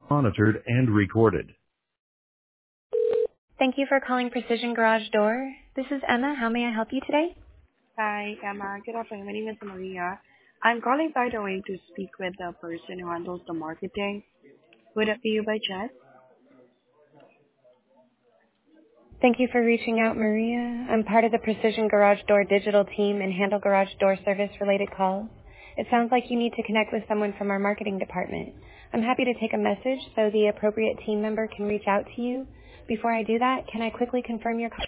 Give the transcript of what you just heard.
monitored and recorded. Thank you for calling Precision Garage Door. This is Emma. How may I help you today? Hi, Emma. Good afternoon. My name is Maria. I'm calling, by the way, to speak with the person who handles the marketing. Would it be you by chance? Thank you for reaching out, Maria. I'm part of the Precision Garage Door digital team and handle garage door service-related calls. It sounds like you need to connect with someone from our marketing department. I'm happy to take a message so the appropriate team member can reach out to you. Before I do that, can I quickly confirm your